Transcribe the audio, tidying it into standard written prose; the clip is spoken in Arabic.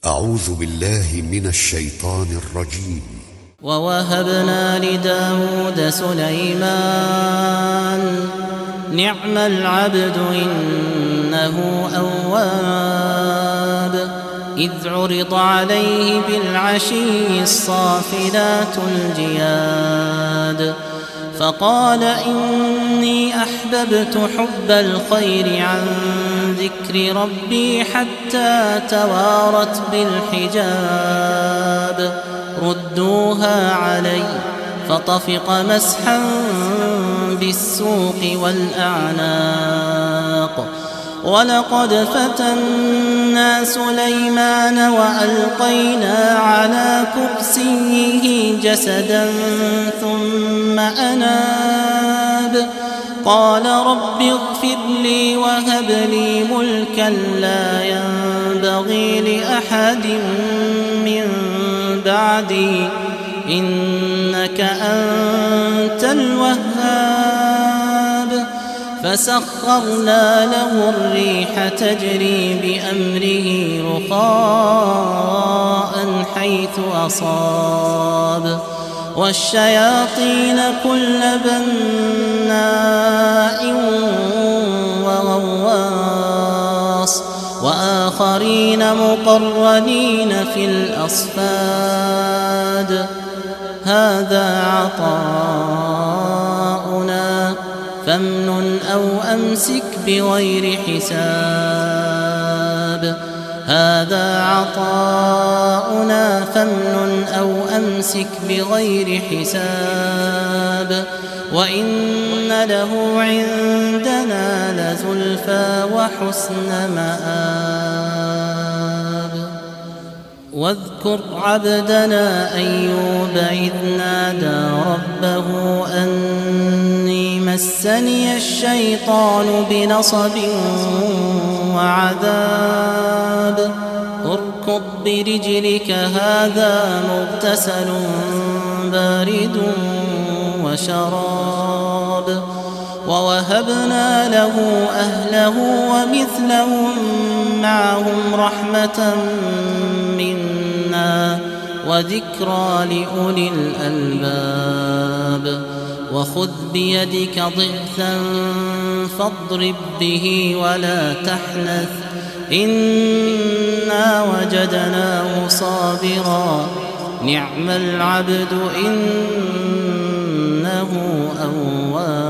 أعوذ بالله من الشيطان الرجيم. ووهبنا لداود سليمان نعم العبد إنه أواب إذ عرض عليه بالعشي الصافنات الجياد فقال إني أحببت حب الخير عن ذكر ربي حتى توارت بالحجاب ردوها علي فطفق مسحا بالسوق والأعناق ولقد فتنا سليمان وألقينا على كرسيه جسدا ثم أناب قال رب اغفر لي وهب لي ملكا لا ينبغي لأحد من بعدي إنك أنت الوهاب فسخرنا له الريح تجري بأمره رخاء حيث أصاب والشياطين كل بناء وغواص وآخرين مقرنين في الأصفاد هذا عطاؤنا فامنن أو أمسك بغير حساب هذا عطاؤنا فامنن أو أمسك بغير حساب وإن له عندنا لزلفى وحسن مآب واذكر عبدنا أيوب إذ نادى ربه أني مسني الشيطان بنصب وعذاب اركض برجلك هذا مغتسل بارد وشراب ووهبنا له أهله ومثلهم معهم رحمة منا وذكرى لأولي الألباب وخذ بيدك ضغثا فاضرب به ولا تحنث إنا وجدناه صابرا نعم العبد إنه أواب